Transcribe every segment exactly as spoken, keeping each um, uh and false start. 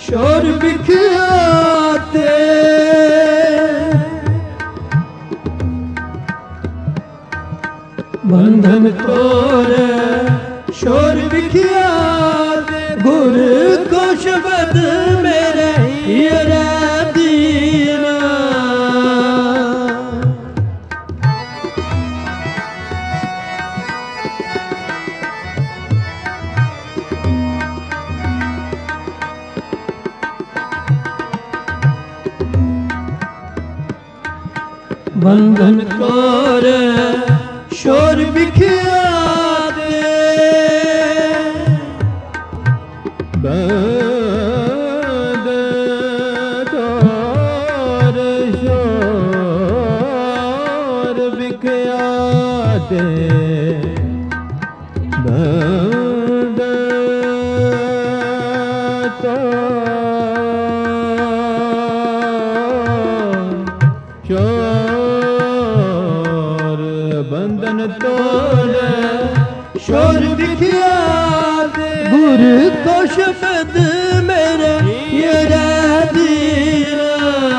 शोर बिखराते बंधन तोड़े शोर बिखराते गुर को शब्द मेरे हीरा दीना बंधन तोड़े शोर बिखराते बंधन तोड़े शोर बिखराते बंधन बंधन तोड़े शोर बिखराते गुर को शब्द मेरे हीरा दीना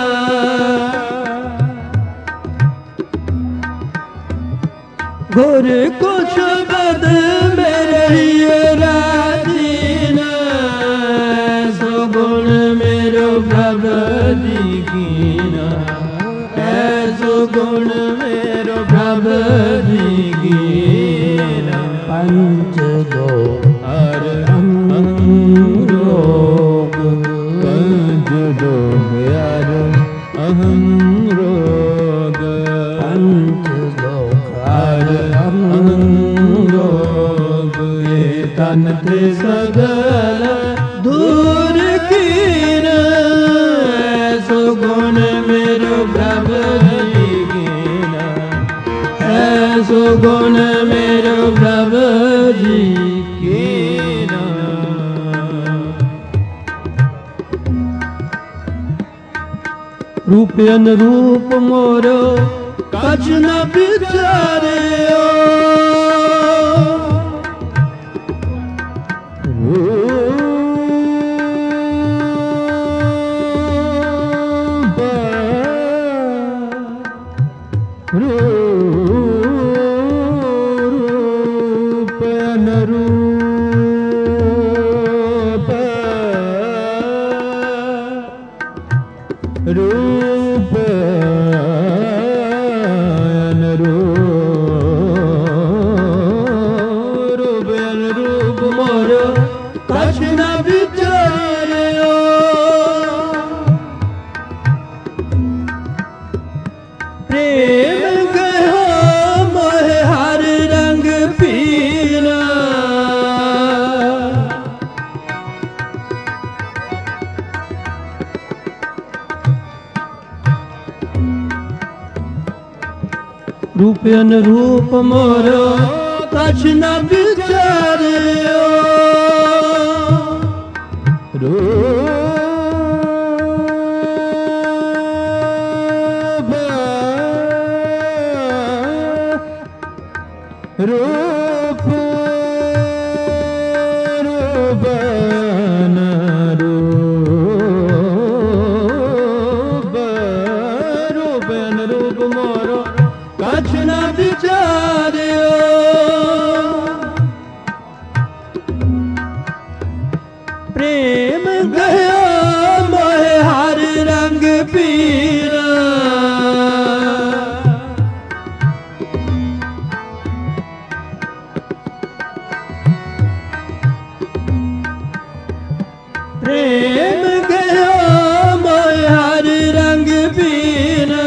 गुर को शब्द मेरे हीरा दीना सो गुण मेरो प्रभु जी कीना ऐसो गुण मेरो प्रभु जी कीना पंच दो हर अहम रोग पंच दो हर अहम रोग पंच दो हर अहम रोग ये तन ते सगल दूर कीना ऐसो गुण मेरो प्रभु जी कीना ऐसो गुण मेरो प्रभु जी कीना रूप अनुरूप मोरो कछ न बिचारे रूप अनुरूप रूप अनुरूप रूप अनुरूप मोरो कछ न विचार्यो प्रेम गयो मोहे हर रंग पीना रूप अनुरूप मोरो कछ न विचार्यो रूप रूप रूप अनुरूप रूप अनुरूप मोरो कछ न विचार्यो प्रेम गयो मोहे हर रंग पीरा प्रेम गयो मोहे हर रंग पीरा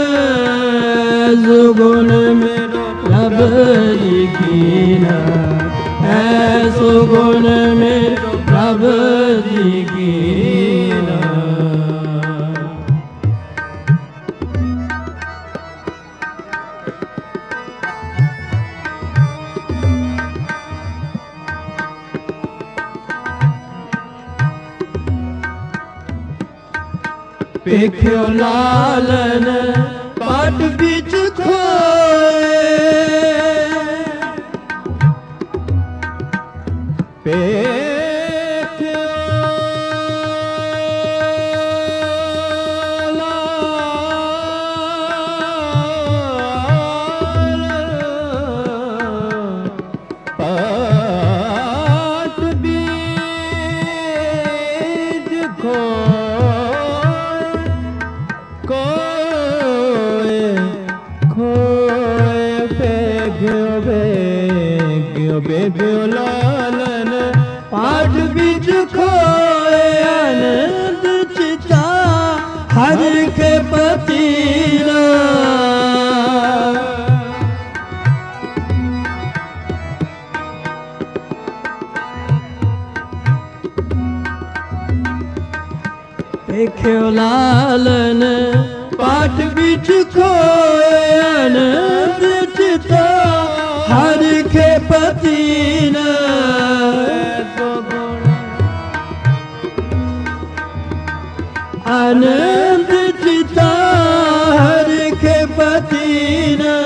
गुण मेरो प्रभु जी कीना ऐसो गुण मेरो प्रभु जी कीना पेख्यो लालन पाट बिच खोए पेख्यो बीच खोए आनंद चिता हर के पतीना देखो लालन पाठ बीच खोए आनंद चिता हर के पतीना आनंद चिता हर के पतीना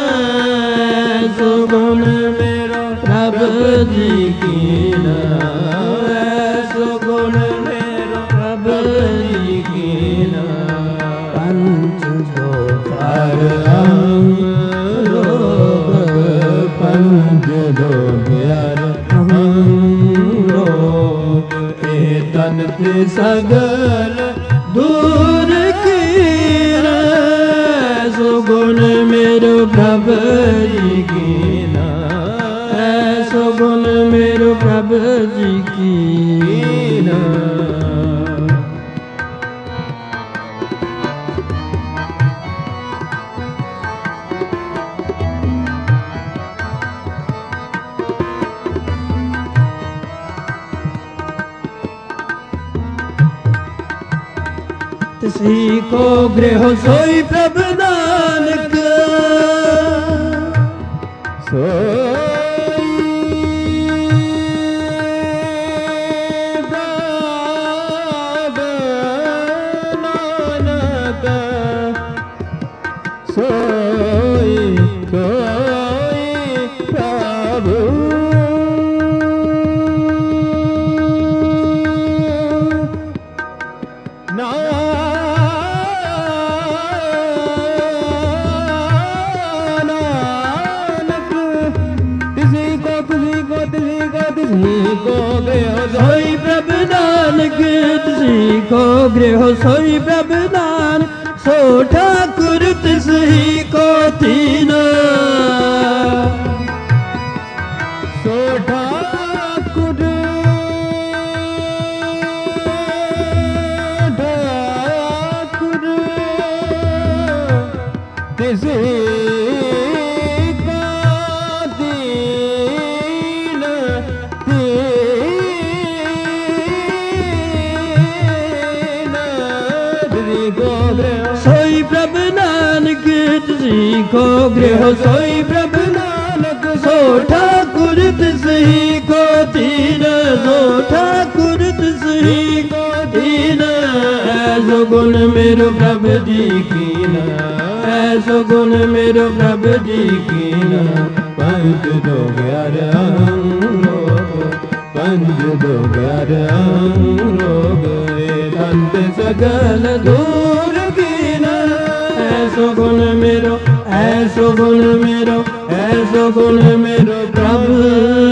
सुगुण मेरो प्रभु जी की ना सुगुण मेरो प्रभु जी की ना पंच दो हर अंग रोग पंच दो हर अंग रोग ए तन ते सगल दूर कीना सुगुण मेरो प्रभु जी की ना सुगुण मेरो प्रभु जी की ना तिसी को गृह सोई प्रभु नानक सोई प्रभु नानक सोई कोई प्रभु सोई प्रभु नानक तिसी को गृह सोई प्रभु नानक सो ठाकुर तिसी को तीना सो ठाकुर ठाकुर तिसी सोई प्रभु नानक तिसी को गृह सोई प्रभु नानक सो ठाकुर तिसी को तीन सो ठाकुर तिसी को तीन ऐसो गुण मेरो प्रभु जी की ना ऐसो गुण मेरो प्रभु जी की ना पंच दो ग्यारह पंच दो ग्यारह रोग दंत सगल दूर ऐसो गुण मेरो ऐसो गुण मेरो ऐसो गुण मेरो प्रभु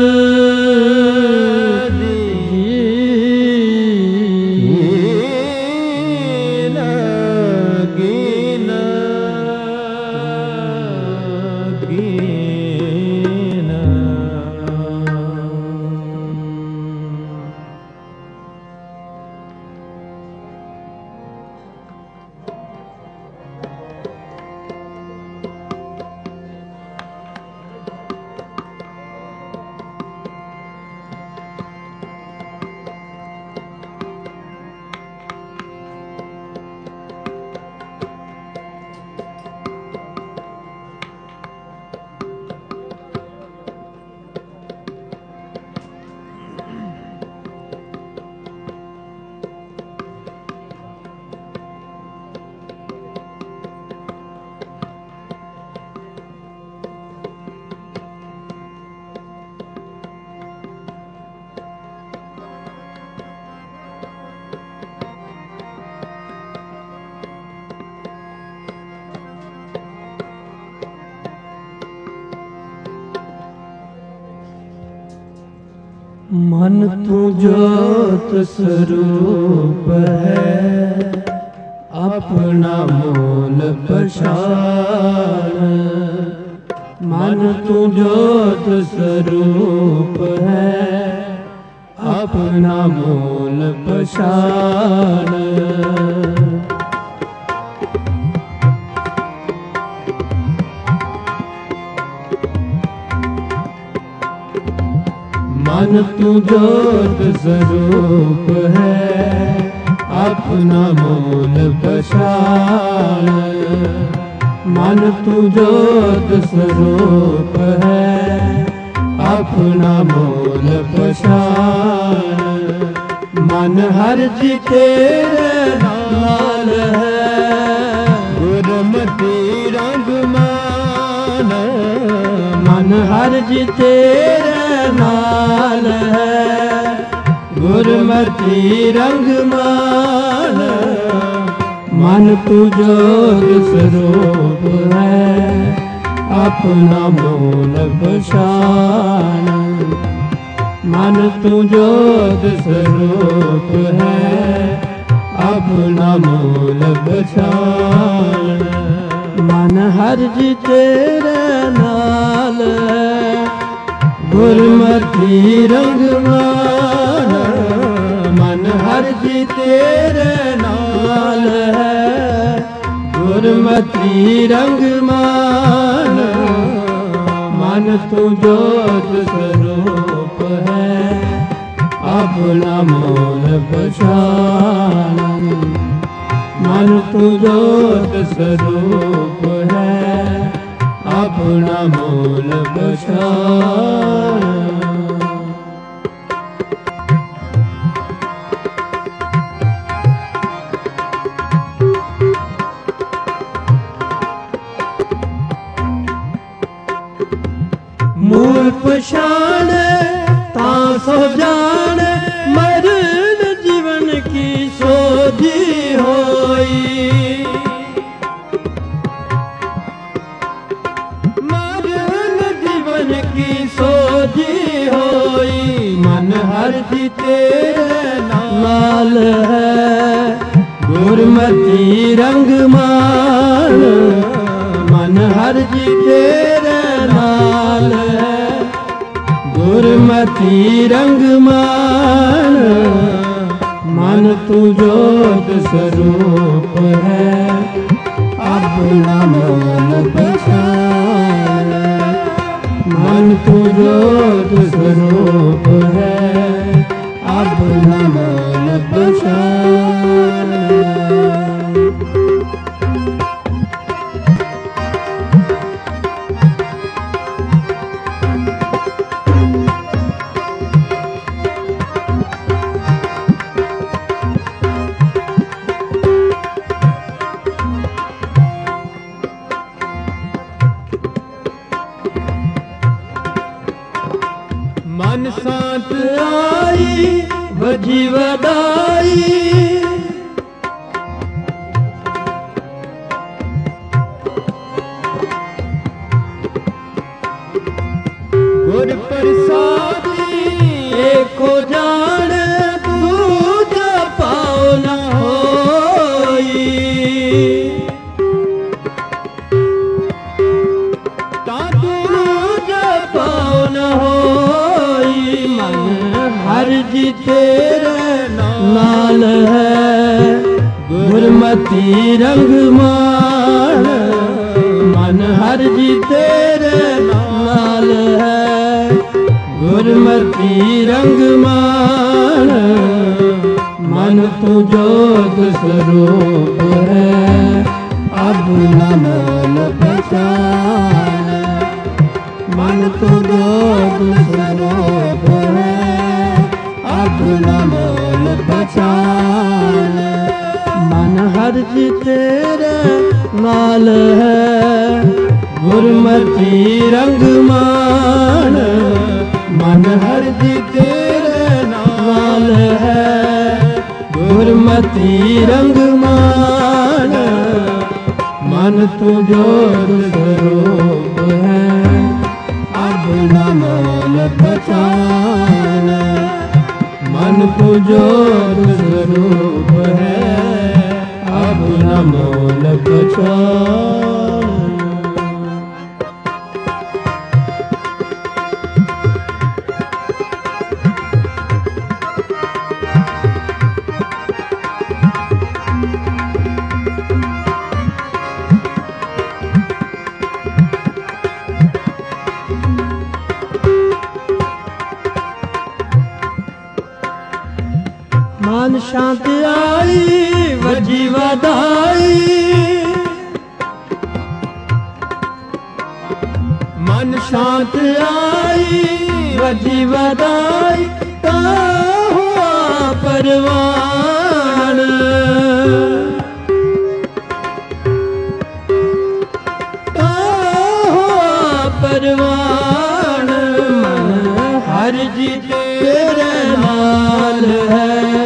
मन तू ज्योत स्वरूप है अपना मूल पहचान। मन तू ज्योत स्वरूप है अपना मोल पछाण। मन तू ज्योत स्वरूप है, अपना मोल पछाण। मन तू ज्योत स्वरूप है, अपना मोल पछाण। मन हर जी तेरे नाल है, गुरमति रंग मान। मन हर जी तेरे नाल है, गुरमति रंग मान। मन तू जोग स्वरूप है, अपना मोल पछाण। मन तू जोग स्वरूप है, अपना मोल पछाण। मन हर जी तेरे नाल है, गुरमति रंग मान। मन हर जी तेरे नाल है, गुरमति रंग मान। मन तू ज्योत स्वरूप है, अपना मोल पछाण। मन तू ज्योत स्वरूप है, अपना मोल पछाण। मूल पछाण तां सो जान, मरण जीवन की सोधी होई। मरण जीवन की सोधी होई। मन हर जी तेरे नाल है, गुरमति रंग मान। मन हर जी तेरे नाल है, गुरमति रंग मान। मन तू ज्योत स्वरूप है, अपना मोल पछाण। मन तू ज्योत स्वरूप है, अपना मोल पछाण। मन साथ आई बजी वदाई। गुर प्रसादी एको जान, दूजा पाओ न होई। ता दूजा पाओ न होई। हर जी तेरे नाल है, गुरमति रंग मान। मन हर जी तेरे नाल है, गुरमति रंग मान। मन तू जोग स्वरूप है, अपना मोल पछाण। मन तू जोग स्वरूप है, अपना मोल पछाण। मन हर जी तेरे नाल है, गुरमति रंग मान। मन हर जी तेरे नाल है, गुरमति रंग मान। मन तू जोग स्वरूप है, अपना मोल पछाण। मन तू जोग स्वरूप है, अपना मोल पछाण। मन शांत आई वजी वधाई, मन शांत आई वजी वधाई, ता हुआ परवान, ता हुआ परवान। मन हर जी तेरे नाल है,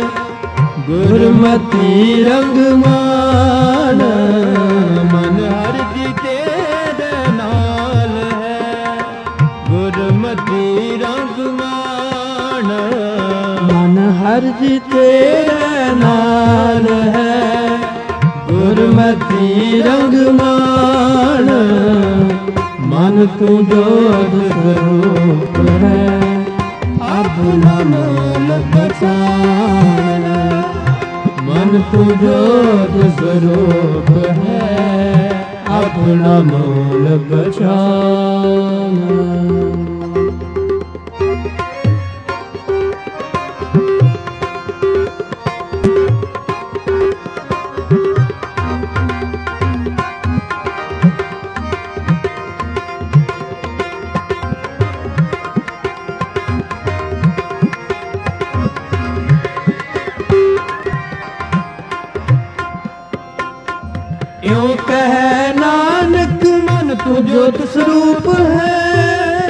गुरमति रंग मान। मन हर जी तेरे नाल है, गुरमति रंग मान। मन हर जी तेरे नाल है, गुरमति रंग मान। मन तू जोत स्वरूप है, अपना मोल पहचान। मन तू जोत स्वरूप है, अपना मोल पहचान। यूं कह नानक मन तू जोत स्वरूप है,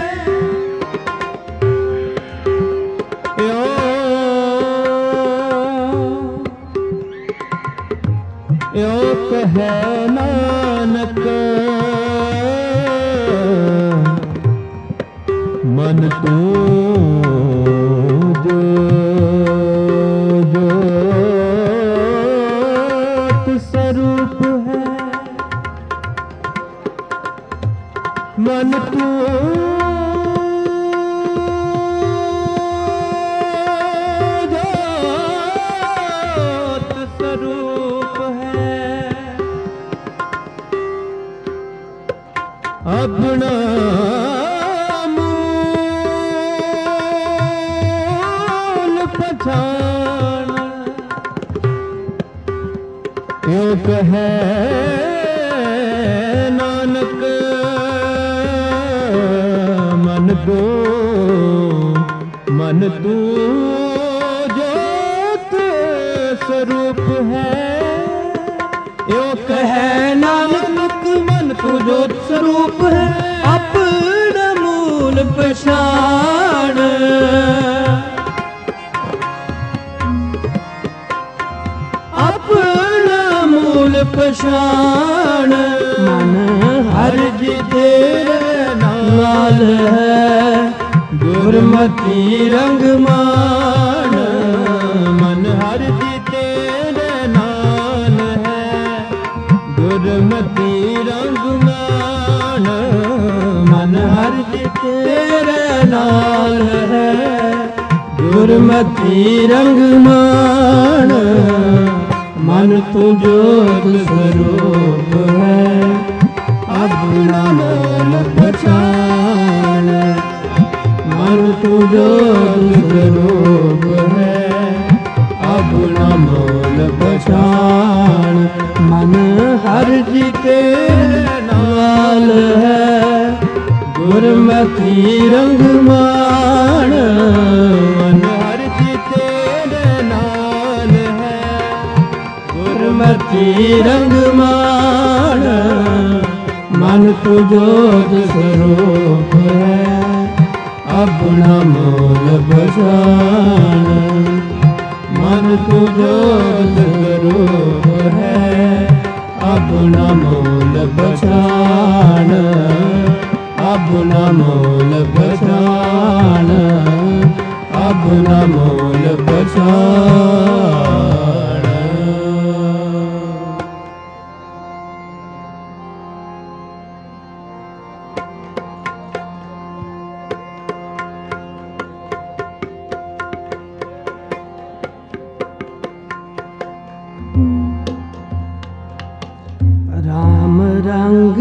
यूं कह नानक मन तू मन तू जोत स्वरूप है, अपना मूल पहचान। यूं कहे नानक मन तू मन तू जोत स्वरूप है। यो कहे नानक मन तू जोत स्वरूप है, अपना मूल पहचान। अपना मूल पहचान। मन हर जी तेरे नाल है, गुरमति रंग मान। मन हर जी तेरे नाल है, गुरमति रंग मान। मन हर जी तेरे नाल है, गुरमति रंग मान। मन तू जोत स्वरूप है, अपना मोल पहचान। मन तू जोत स्वरूप है, अपना मोल पहचान। मन हर जी तेरे नाल है, गुरमति रंग मान। मन हर जी तेरे नाल है, गुरमति रंग मान। मन तू जोत स्वरूप है, अपना मोल पहचान। मन तू जोत स्वरूप है, अपना मोल पहचान। अपना मोल पहचान, अपना मोल पहचान। राम रंग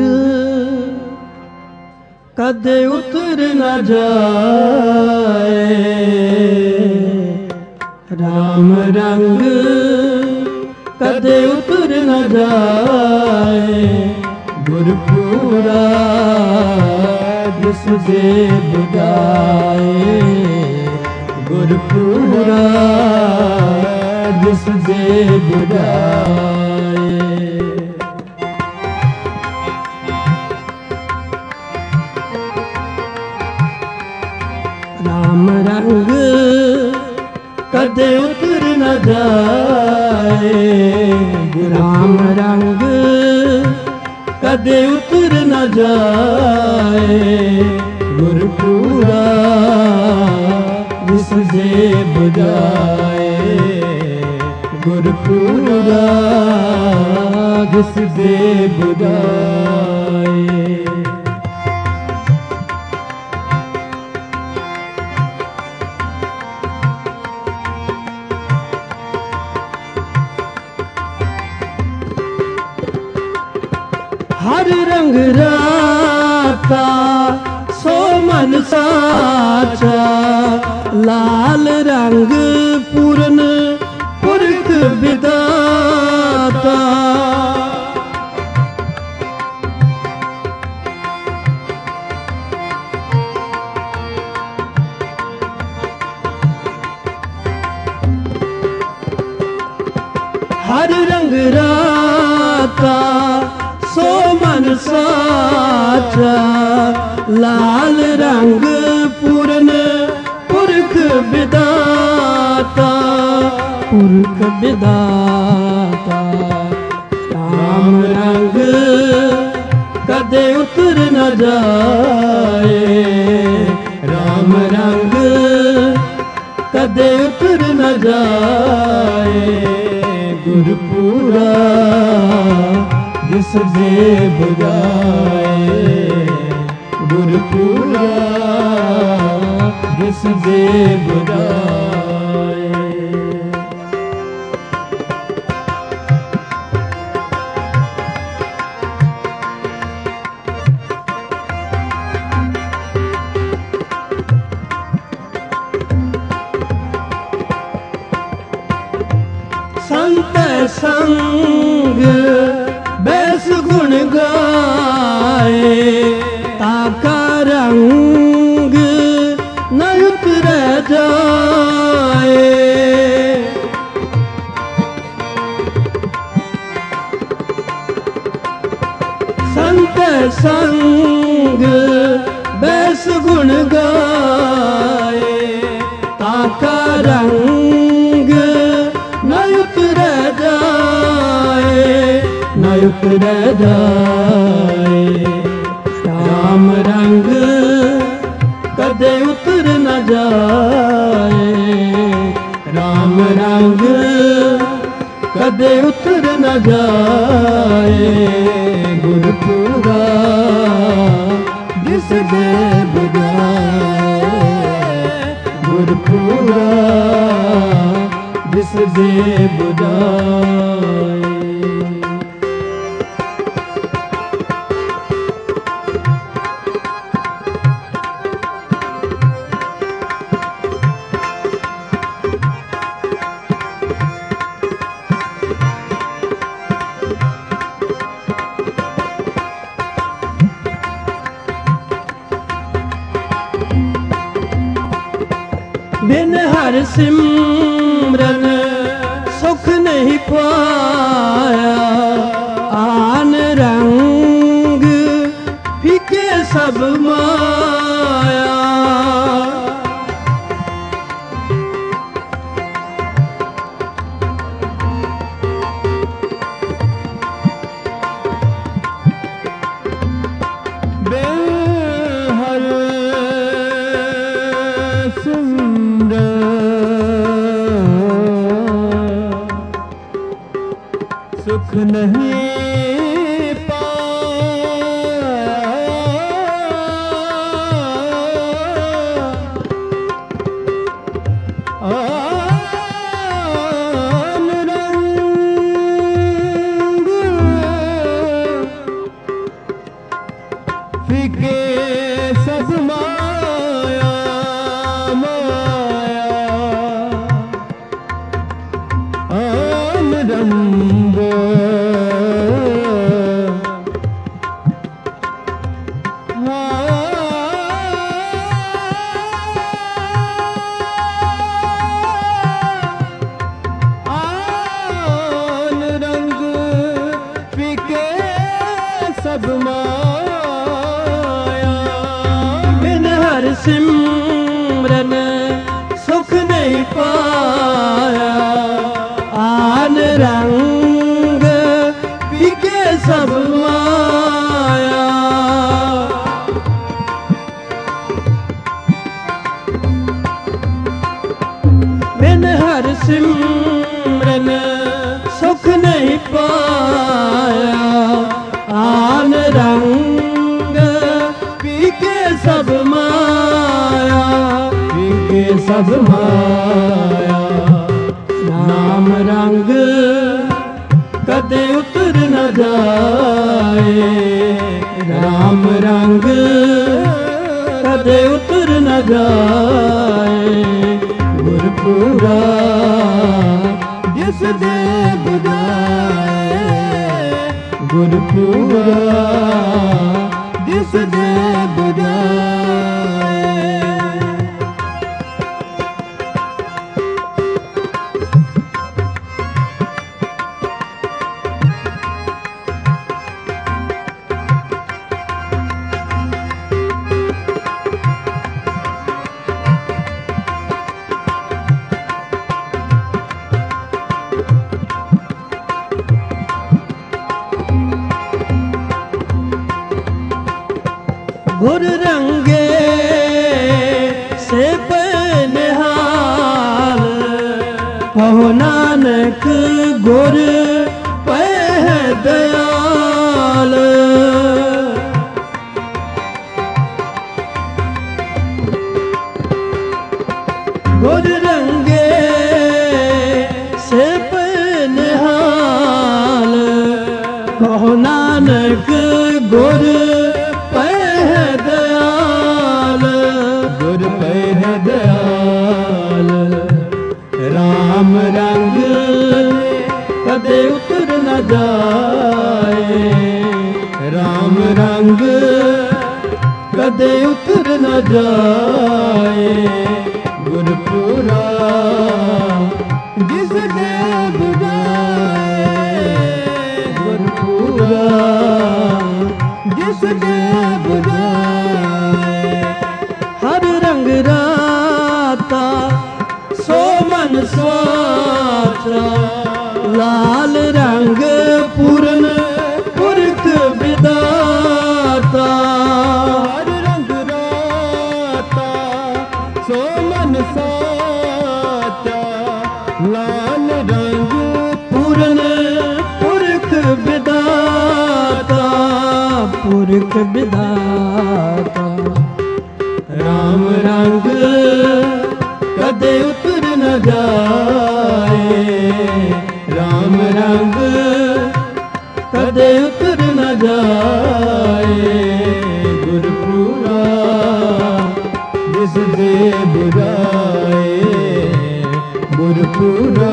कदे उतर न जाए, राम रंग कदे उतर न जाए, गुरपुरा जिस दे बुझाए, गुरपुरा जिस दे बुझाए। राम रंग कदे उतर न जाए, राम रंग कदे उतर न जाए, गुरपुरा जिस दे बुझाए, गुरपुरा जिस दे बुझाए। हर रंग राता सो मन साचा, लाल रंग पूरन पुरख विदाता। हर रंग राता सो मन साचा, लाल रंग पूरन पुरख विदाता, पुरख विदाता। राम रंग कदे उतर न जाए, राम रंग कदे उतर न जाए, गुरपुरा जिस दे बुझाए, गुरपुरा जिस दे बुझाए। संत संग बैस गुण गाए, ताका रंग न उतर जाए। संत संग बैस गुण गाए, ताका रंग न उतर जाए, न उतर जाए। राम रंग कदे उतर न जाए, राम रंग कदे उतर न जाए, गुरपुरा जिस दे बुझाए, गुरपुरा जिस दे बुझाए। बिन हर सिमरन सुख नहीं पाया, आन रंग फीके सब माया। सुख नहीं पाया, आन रंग फीके सब माया, माया। आन रंग आन रंग फीके सब माया बिन हर सिमरन सुख नहीं पाया आन रंग फीके सब माया बिन हर सिमरन सुख नहीं पाया आन रंग फीके सब माया फीके सब माया नाम रंग कदे उतर न जाए राम रंग कदे उतर न जाए गुरपुरा जिस दे बुझाए गुरपुरा जिस दे बुझाए गुर रंगे से निहाल कहो नानक गुर पे दयाल गुर रंगे से निहाल कहो नानक गुर गुर पे दयाल राम रंग कदे उतर न जाए राम रंग कदे उतर न जाए गुरपुरा जिस दे बुझाए गुरपुरा जिस दे बुझाए हर रंग राता सो मन स्वाचा लाल रंग पूर्ण पुरख विदाता हर रंग राता सो मन साचा लाल रंग पूर्ण पुरख विदाता पुरख विदाता राम रंग कदे उतर न जाए राम रंग कदे उतर न जाए गुरपुरा जिस दे बुझाए गुरपुरा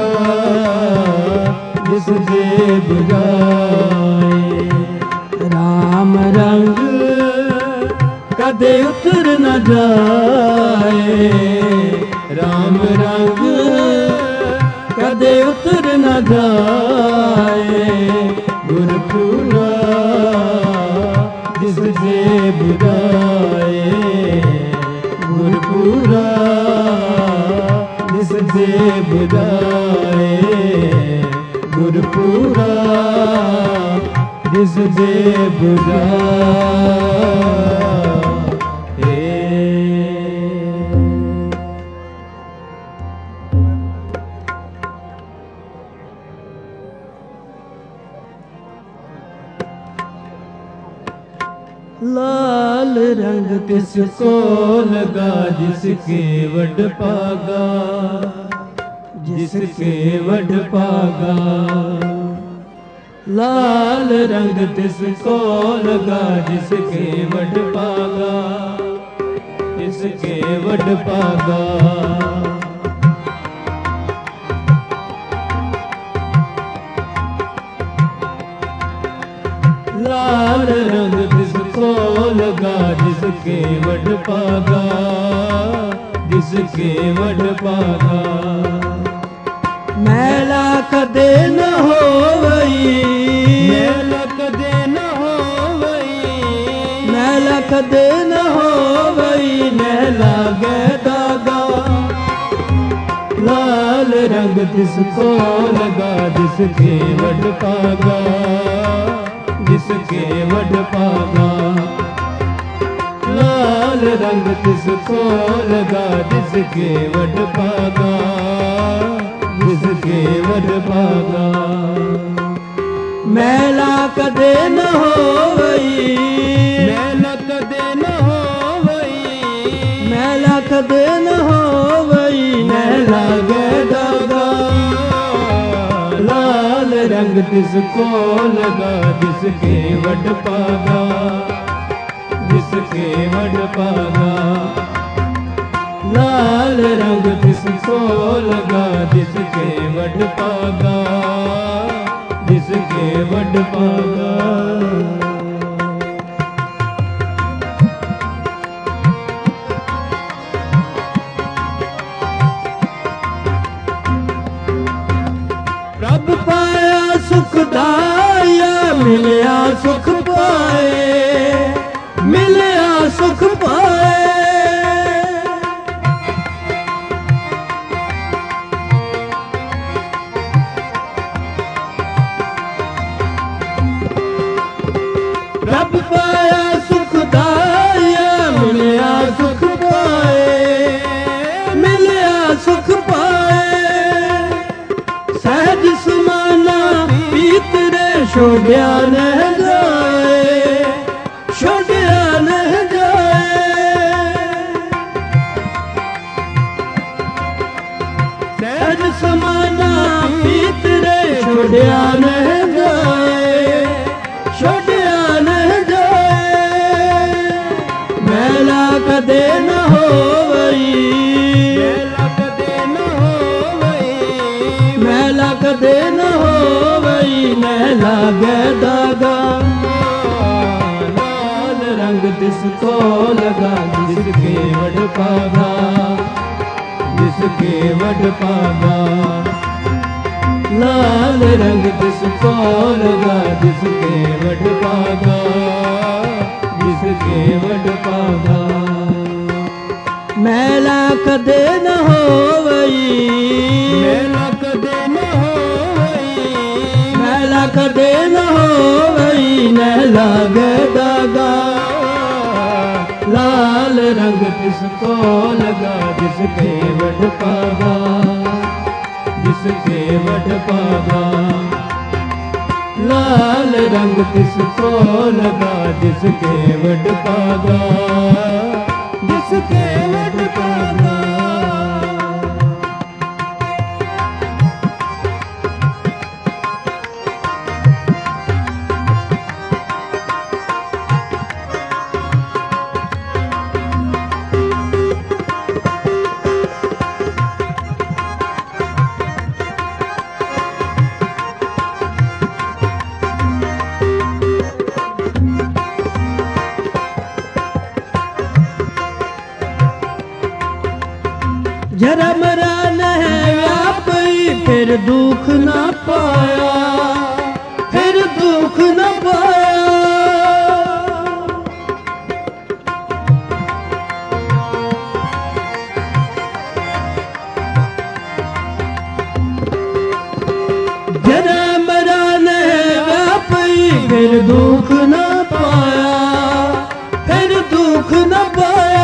जिस दे बुझाए राम रंग कदे उतर न जाए राम रंग कदे उतर न जाए गुरपुरा जिस दे बुझाए गुरपुरा जिस दे बुझाए गुरपुरा जिस दे बुझाए लाल रंग किसको लगा जिसके वड पागा जिसके वड पागा लाल रंग तिसको लगा जिसके वड पागा जिसके वड पागा जिसको लगा जिसके वड पागा, जिसके वड पागा। मैला कदे न होवई, मैला कदे न होवई, मैला कदे न होवई, न लागे दागा। लाल रंग जिसको लगा जिसके वड पागा, जिसके वड पागा। लाल रंग जिसको लगा जिसके वड पागा, जिसके वड पागा। मैला कदे न होवई, मैला कदे न होवई, मैला कदे न होवई, न लागे दागा। लाल रंग जिसको लगा जिसके वड पागा, जिसके वड पागा। लाल रंग जिसको लगा जिसके वड पागा, जिसके वड पागा। प्रभ पाया सुखदाया, मिलया सुख पाए, मिलया सुख पाए। प्रभ पाया सुखदाया, मिलया सुख पाए, मिलया सुख पाए। सहज समाना पीतरे छोड़िया न जाए, छोड़िया न जाए। सहज समाना पीतरे छोड़िया न जाए, छोड़िया न जाए। मैला कदे न होवई, मैला कदे न होवई, मैला कदे न होवई, न लागे दागा। लाल रंग जिसको लगा जिसके वड पागा, जिसके वड पागा। लाल रंग जिसको लगा जिसके वड पागा, जिसके वड पागा। मैला कदे न होवई, मैला कदे न होवई, मैला कदे न होवई, न लागे दागा। लाल रंग जिसको लगा जिसके वड पागा, जिसके वड पागा। लाल रंग जिसको लगा जिसके वड पागा, जिसके वड पागा। जरा मरा न है व्यापी, फिर दुख न पाया, फिर दुख न पाया। जरा मरा न है व्यापी, फिर दुख न पाया, फिर दुख न पाया।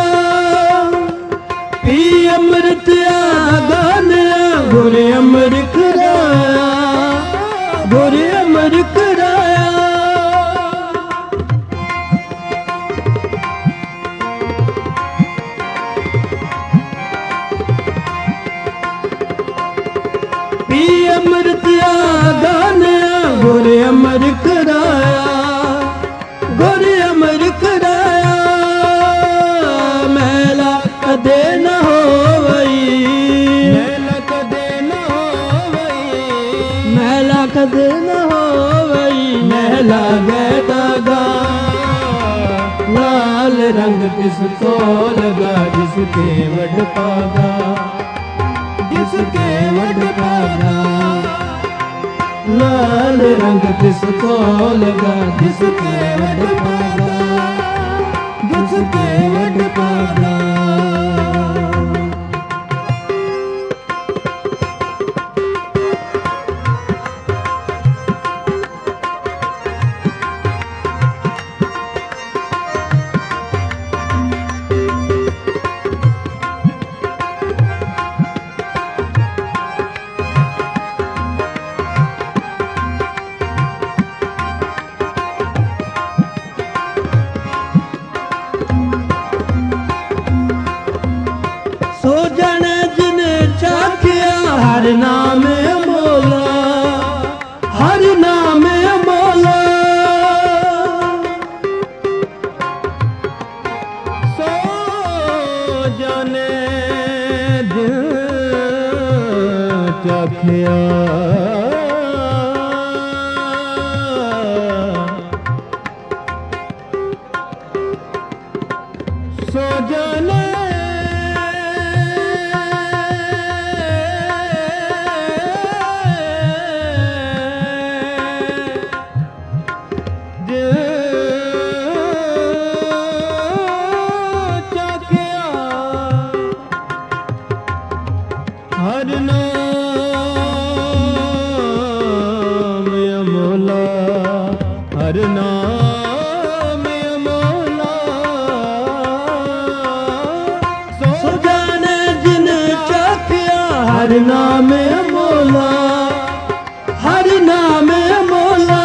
पी अमृत आगानया, गुर अमर कराया, गुर अमर कराया। पी अमृत आगानया, गुर अमर कराया, गुर अमर कराया। मैला कदे न होवई, मैला कदे न होवई, मैला कदे न होवई, न लागे दागा। लाल रंग जिसको लगा जिसके वड पागा जिसके वड पागा लाल रंग जिसको लगा जिसके वड पागा जिसके वड पागा हर नाम अमोला हर नाम अमोला सो जाने दिल चखिया सो जाने हर नाम अमोला हर नाम अमोला सो जाने जिन चखिया हर नाम अमोला हर नाम अमोला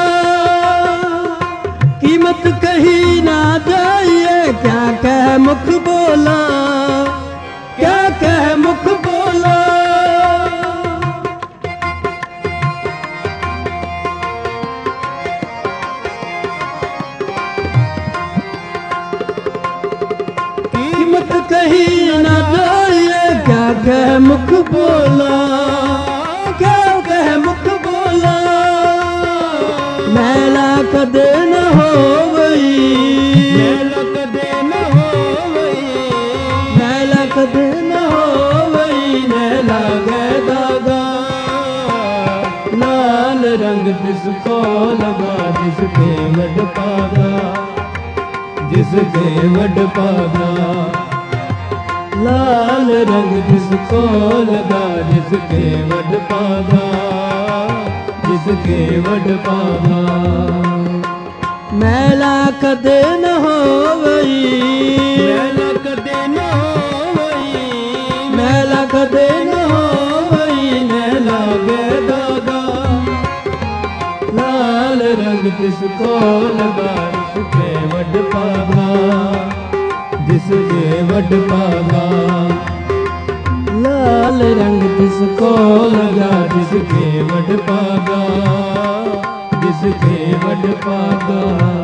कीमत कही ना जाइए क्या कह मुख बोला क्या कह मुख बोला कीमत कही ना जाइए क्या कह मुख बोला क्या कह मुख बोला मैला कदे न हो गई मैला कदे न हो गई मैला कदे न हो गई मैला गए दागा लाल रंग जिसको लगा जिसके वड पागा जिसके वड पागा लाल रंग जिसको लगा जिसके वड पागा जिसके वड पागा मैला कदे न हो गई मैला कदे न हो गई मैला कदे न हो गई मैला गए दागा लाल रंग जिसको लगा जिसके वड पागा जिसके वड पागा लाल रंग जिसको लगा जिसके वड पागा जिसके वड पागा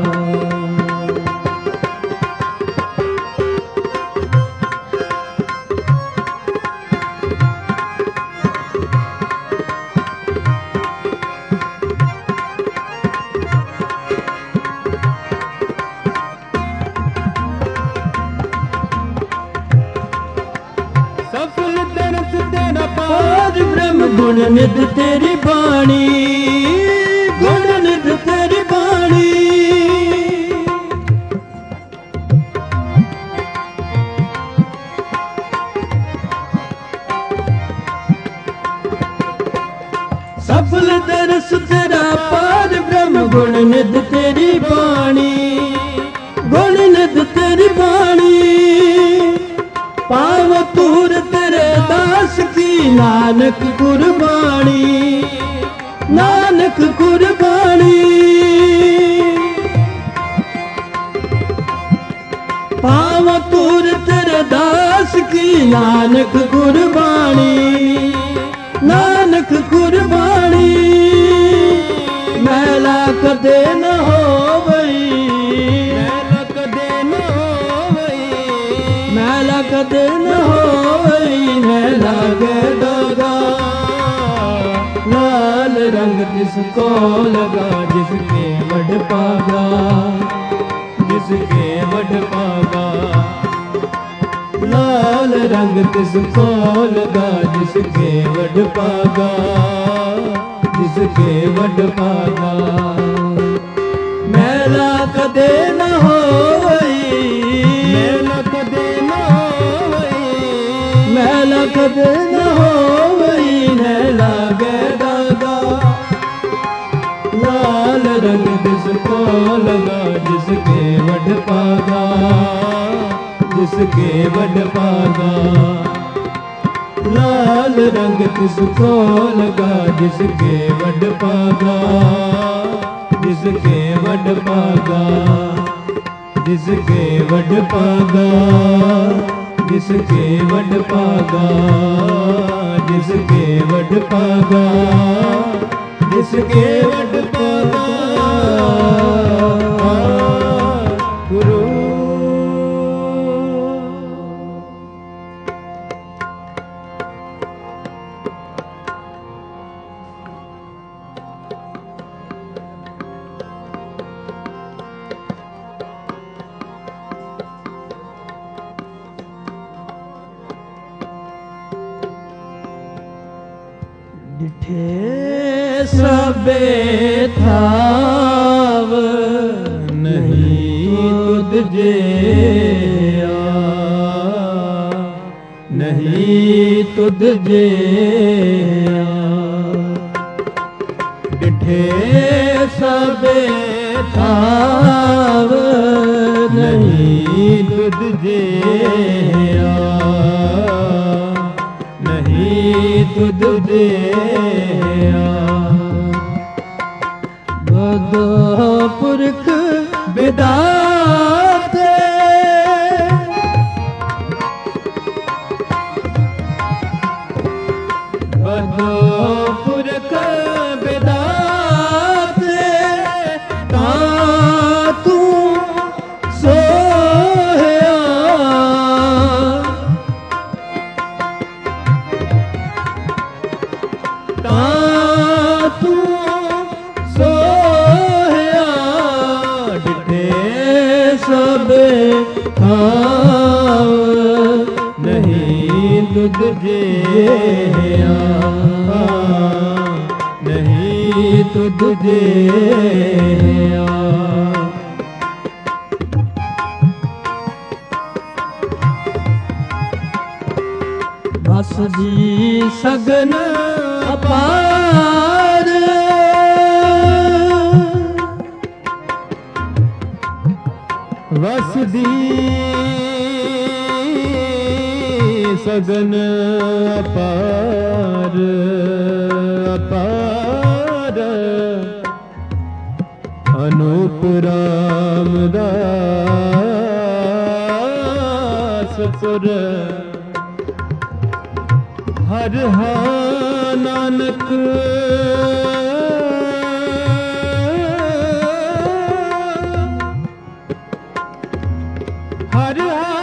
सफल दरस तेरा पाद ब्रह्म गुण निध तेरी बाणी गुण निध तेरी बाणी सफल दरस तेरा पाद ब्रह्म गुण निध तेरी बाणी गुण निध तेरी बाणी पाव तूर तेरे दास की नानक कुर्बानी नानक कुर्बानी पाव तूर तेरे दास की नानक कुर्बानी नानक कुर्बानी मैला कदे न हो गई मैला कदे न हो गई मैला कदे न हो गई मैला के दागा लाल रंग जिसको लगा जिसके वड पागा जिसके वड वड पागा। लाल रंग तिसको लगा जिसके वड पागा, जिसके वड पागा। मैला कदे न होई, मैला कदे न होई, मैला कदे न होई, न लागे दागा। लाल रंग जिसको लगा जिसके वड पागा, जिसके वड पागा। लाल रंग किसको लगा जिसके वड पागा, जिसके वड पागा, जिसके वड पागा, जिसके वड पागा, जिसके वड पागा, जिसके वड पागा। गुरु डिठे सबे थाव नहीं तुझ जेया, नहीं तुझ जेया। डिठे सबे थाव नहीं तुझ जेया, नहीं तुझ जेया। बदो पुरख बिदाते बदो पुरख बिदाते ता तू सोया। ता तू सोया डिठे सबे थाव नहीं तुझ जेया, नहीं तुझ जेया। बस जी सगन अपार वसदी सगन अपार अपार। अनूप रामदास पुर हर हा नानक हर हा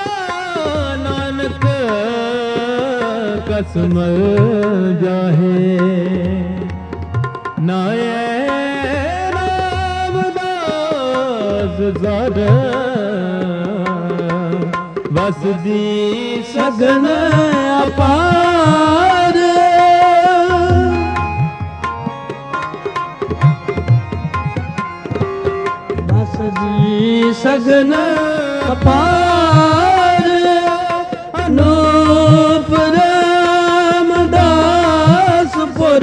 नानक कसम जाहे। नाये रामदास ज़र वसदी सगन अपार। वसदी सगन अपार। अनूप रामदास पुर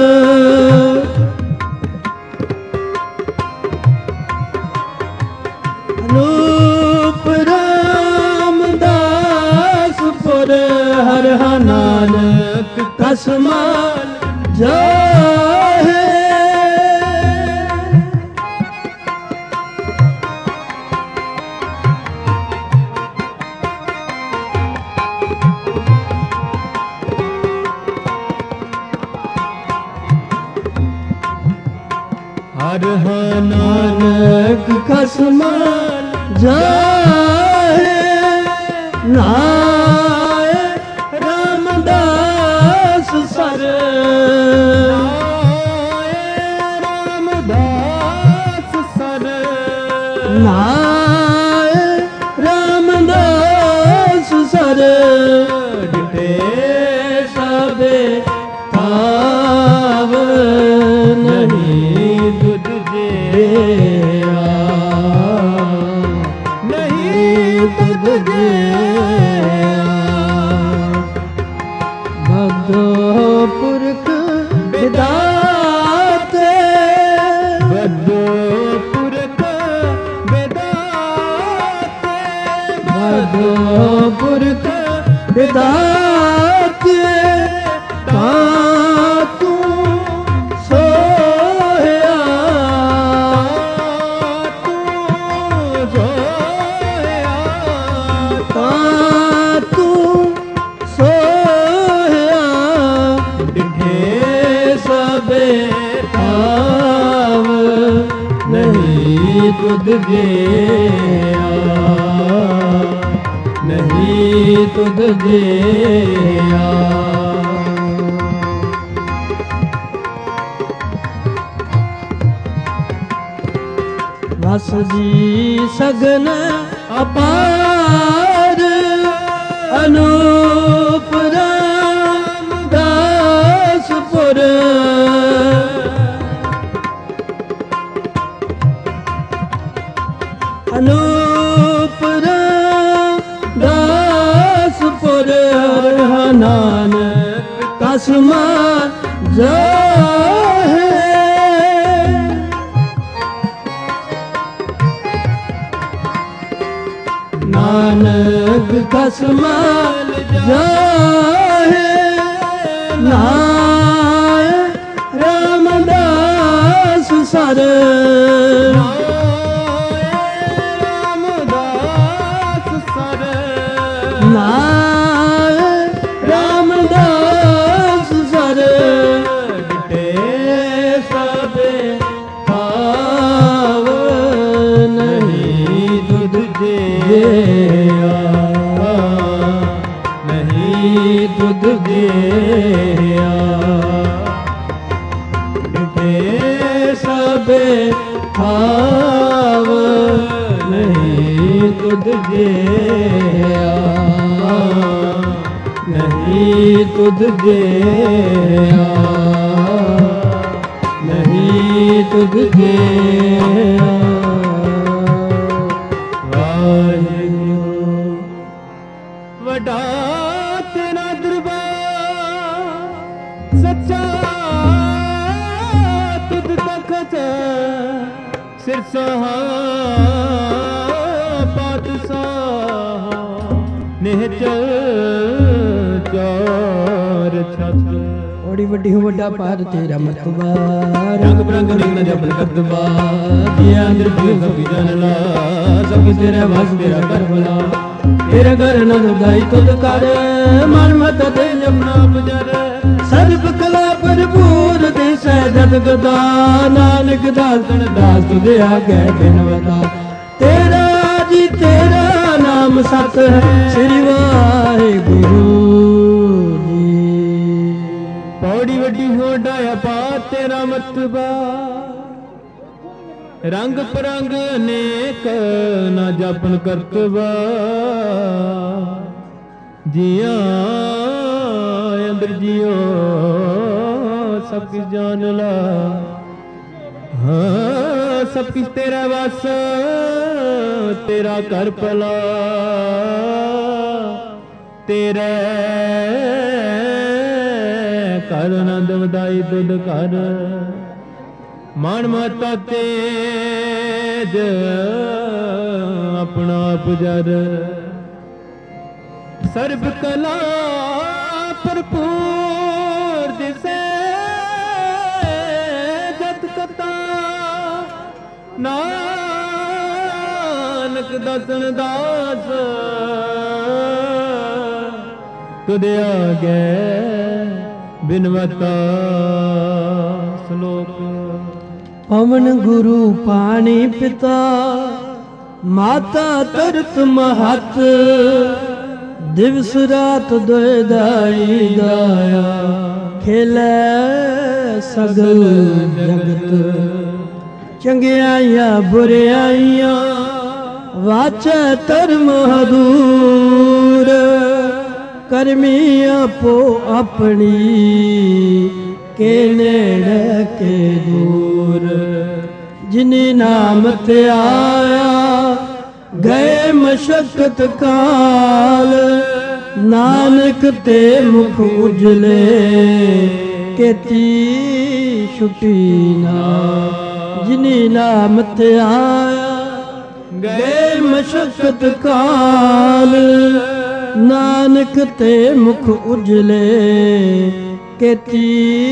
अनूप रामदास पुर हर हा नानक कसमान जाहे। हर हा नानक कसमान जाहे। नाय रामदास सर नाय रामदास सर नाय ਦਾਤੇ ਤਾਂ ਤੂੰ ਸੋਹਿਆ ਤੂੰ ਸੋਹਿਆ ਤਾਂ ਤੂੰ ਸੋਹਿਆ ਡਿਠੇ ਸਭੇ ਭਾਵ ਨਹੀਂ ਤੁਧ ਗਿਆ ਨਹੀਂ ਤੁਧ ਗਿਆ ਵਸ ਜੀ ਸਗਨ ਅਪਾਰ ਅਨੂਪ ਰਾਮਦਾਸਪੁਰ ਅਨੂਪ ਰਾਮਦਾਸਪੁਰ ਹਰਿ ਨਾਨਕ ਕਸਮਾ ਜਾਹੇ ਨਾਨਕ ਕਸਮਾ ਜਾਹੇ ਨਾਏ ਰਾਮਦਾਸ ਸਰ ਨਾਏ ਰਾਮਦਾਸ ਸਰ ਡਿਠੇ ਸਭੇ ਭਾਵ ਨਹੀਂ ਤੁਧ ਗਿਆ ਨਹੀਂ ਤੁਧ ਗਿਆ ਡਿਠੇ ਸਭੇ ਭਾਵ ਨਹੀਂ ਤੁਧ ਗਿਆ ਨਹੀਂ ਤੁਧ ਗਿਆ ਨਹੀਂ ਤੁਧ ਗਿਆ ਵਾਹਿਗੁਰੂ ਵੱਡਾ ਤੇਰਾ ਦਰਬਾਰ ਸੱਚਾ ਤੁਧ ਤਖਤ ਸਿਰਸਾ ਨਿਹਚਲ ਚਾਰ ਛੱਤ ਬੜੀ ਵੱਡੀ ਹੋ ਵੱਡਾ ਪਾਰ ਤੇਰਾ ਮਰਤਬਾ ਰੰਗ ਬਰੰਗ ਨਿਗਨ ਜਬਲ ਕਰਤਬਾ ਜੀ ਅੰਦਰ ਜੀ ਸਭੀ ਜਨ ਲਾ ਸਭੀ ਤੇਰੇ ਵਸ ਮੇਰਾ ਕਰ ਬਲਾ ਤੇਰੇ ਘਰ ਨ ਦੁਦਾਈ ਤੁਧ ਕਰ ਮਨ ਮਤ ਦੇ ਜਪਨਾ ਬਜਰ ਸਰਬ ਕਲਾ ਭਰਪੂਰ ਦੇ ਸਹਿ ਜਤ ਗਦਾ ਨਾਨਕ ਦਾਸਨ ਦਾਸ ਤੁਧ ਆਗੇ ਬਿਨਵਤਾ ਤੇਰਾ ਜੀ ਤੇਰਾ ਨਾਮ ਸਤ ਹੈ ਸ੍ਰੀ ਵਾਹਿਗੁਰੂ ਜੀ ਪੌੜੀ ਵੱਡੀ ਹੋਡਾ ਅਪਾਰ ਤੇਰਾ ਮਰਤਬਾ ਰੰਗ ਪਰੰਗ ਅਨੇਕ ਨਾ ਜਪਨ ਕਰਤਬਾ ਜੀਆਂ ਅੰਦਰ ਜਿਉ ਸਭ ਕਿਸ ਜਾਣ ਲਾ ਹਾਂ ਸਭ ਕਿਸ ਤੇਰਾ ਵਸ ਤੇਰਾ ਘਰ ਭਲਾ ਤੇਰੇ ਘਰ ਆਨੰਦ ਵਧਾਈ ਦੁੱਧ ਘਰ ਮਨ ਮਤਾ ਤੇਜ ਆਪਣਾ ਪੁਜਰ ਸਰਬ ਕਲਾ ਭਰਪੂਰ ਦਿਸੇ ਜਤ ਕਤਾ ਨਾਨਕ ਦਸਨ ਦਾਸ ਤੁਧ ਆਗੇ ਬਿਨਵਤਾ ਸ਼ਲੋਕ ਪਵਨ ਗੁਰੂ ਪਾਣੀ ਪਿਤਾ ਮਾਤਾ ਤਰਤ ਮਹਤ ਦਿਵਸ ਰਾਤ ਦੋਇ ਦਾਈ ਦਾਇਆ ਖੇਲੇ ਸਗਲ ਜਗਤ ਚੰਗਿਆਈਆਂ ਬੁਰਿਆਈਆਂ ਵਾਚੈ ਧਰਮ ਹਦੂਰ ਕਰਮੀ ਆਪੋ ਆਪਣੀ ਕੇ ਨੇੜੇ ਕੇ ਦੂਰ ਜਿਨੇ ਨਾਮ ਤੇ ਆਇਆ ਗਏ ਮਸ਼ਕਤ ਕਾਲ ਨਾਨਕ ਤੇ ਮੁਖ ਉਜਲੇ ਕੀਤੀ ਛੁਟੀ ਨਾ ਜਿਨੇ ਨਾਮ ਤੇ ਆਇਆ ਗਏ ਮਸ਼ਕਤ ਕਾਲ ਨਾਨਕ ਤੇ ਮੁਖ ਉਜਲੇ ਕੀਤੀ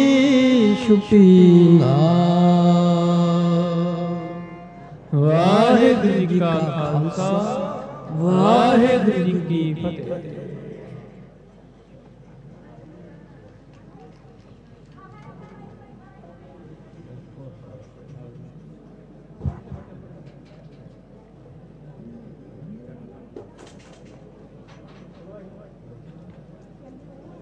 ਛੁਪੀ। ਵਾਹਿਗੁਰੂ ਜੀ ਕਾ ਖਾਲਸਾ ਵਾਹਿਗੁਰੂ ਜੀ ਕੀ ਫਤਿਹ।